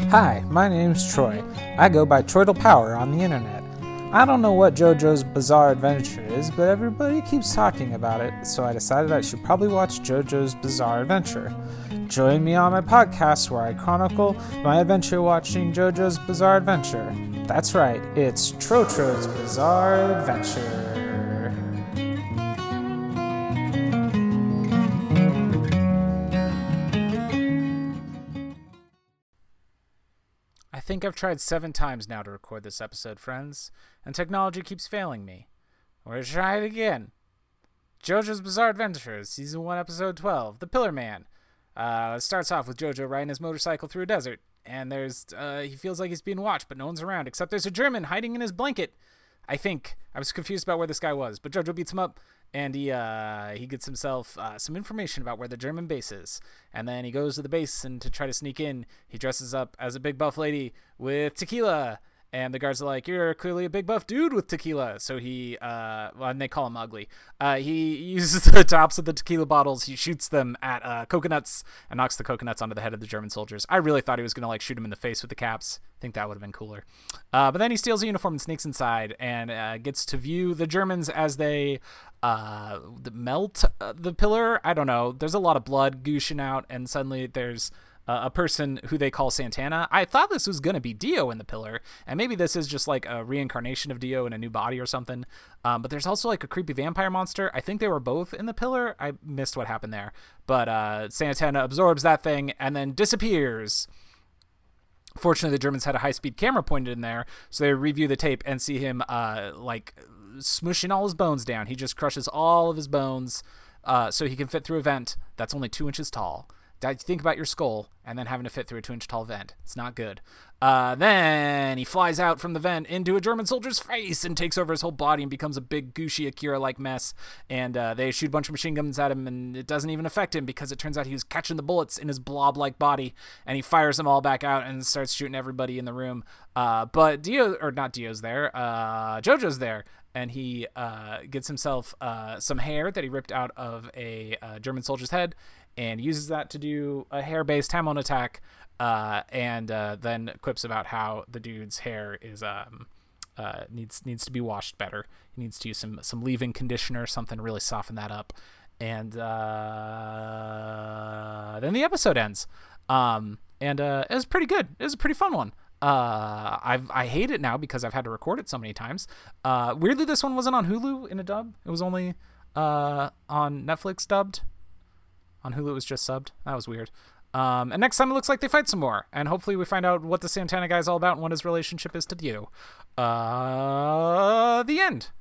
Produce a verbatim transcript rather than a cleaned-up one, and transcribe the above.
Hi, my name's Troy. I go by Troidal Power on the internet. I don't know what JoJo's Bizarre Adventure is, but everybody keeps talking about it, so I decided I should probably watch JoJo's Bizarre Adventure. Join me on my podcast where I chronicle my adventure watching JoJo's Bizarre Adventure. That's right, it's Trotro's Bizarre Adventure. I think I've tried seven times now to record this episode, friends, and technology keeps failing me. We're gonna try it again. JoJo's Bizarre Adventure, Season one, Episode twelve, The Pillar Man. Uh, it starts off with JoJo riding his motorcycle through a desert, and there's, uh, he feels like he's being watched, but no one's around, except there's a German hiding in his blanket. I think. I was confused about where this guy was, but JoJo beats him up, and he uh, he gets himself uh, some information about where the German base is. And then he goes to the base, and to try to sneak in, he dresses up as a big buff lady with tequila. And the guards are like, you're clearly a big buff dude with tequila. So he, uh, well, and they call him ugly. Uh, he uses the tops of the tequila bottles. He shoots them at uh, coconuts and knocks the coconuts onto the head of the German soldiers. I really thought he was going to like shoot him in the face with the caps. I think that would have been cooler. Uh, but then he steals a uniform and sneaks inside and uh, gets to view the Germans as they uh, melt the pillar. I don't know. There's a lot of blood gooshing out, and suddenly there's Uh, a person who they call Santana. I thought this was going to be Dio in the pillar, and maybe this is just like a reincarnation of Dio in a new body or something. Um, but there's also like a creepy vampire monster. I think they were both in the pillar. I missed what happened there. But uh, Santana absorbs that thing and then disappears. Fortunately, the Germans had a high-speed camera pointed in there, so they review the tape and see him uh, like smooshing all his bones down. He just crushes all of his bones uh, so he can fit through a vent that's only two inches tall. Think about your skull and then having to fit through a two-inch tall vent. It's not good. Uh, then he flies out from the vent into a German soldier's face and takes over his whole body and becomes a big, gooshy Akira-like mess. And uh, they shoot a bunch of machine guns at him, and it doesn't even affect him because it turns out he was catching the bullets in his blob-like body. And he fires them all back out and starts shooting everybody in the room. Uh, but Dio, or not Dio's there, uh, JoJo's there. And he uh, gets himself uh, some hair that he ripped out of a uh, German soldier's head, and uses that to do a hair-based Hamon attack, uh, and uh, then quips about how the dude's hair is um, uh, needs needs to be washed better. He needs to use some some leave-in conditioner, something to really soften that up. And uh, then the episode ends, um, and uh, it was pretty good. It was a pretty fun one. Uh, I've I hate it now because I've had to record it so many times. Uh, weirdly, this one wasn't on Hulu in a dub. It was only uh, on Netflix dubbed. On Hulu, it was just subbed. That was weird. Um, and next time, it looks like they fight some more. And hopefully we find out what the Santana guy's all about and what his relationship is to Dio. Uh, the end.